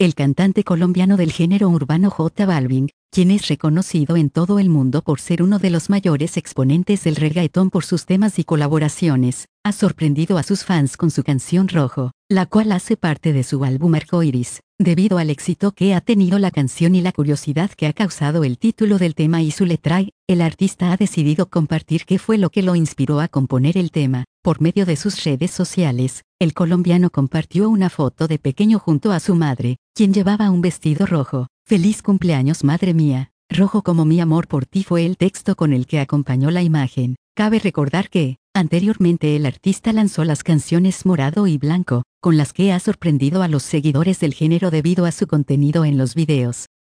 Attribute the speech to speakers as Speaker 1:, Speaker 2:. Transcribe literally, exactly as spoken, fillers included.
Speaker 1: el cantante colombiano del género urbano J Balvin, quien es reconocido en todo el mundo por ser uno de los mayores exponentes del reggaetón por sus temas y colaboraciones, ha sorprendido a sus fans con su canción Rojo, la cual hace parte de su álbum Arcoiris. Debido al éxito que ha tenido la canción y la curiosidad que ha causado el título del tema y su letra, el artista ha decidido compartir qué fue lo que lo inspiró a componer el tema. Por medio de sus redes sociales, el colombiano compartió una foto de pequeño junto a su madre, quien llevaba un vestido rojo. Feliz cumpleaños madre mía, rojo como mi amor por ti fue el texto con el que acompañó la imagen. Cabe recordar que, anteriormente el artista lanzó las canciones Morado y Blanco, con las que ha sorprendido a los seguidores del género debido a su contenido en los videos.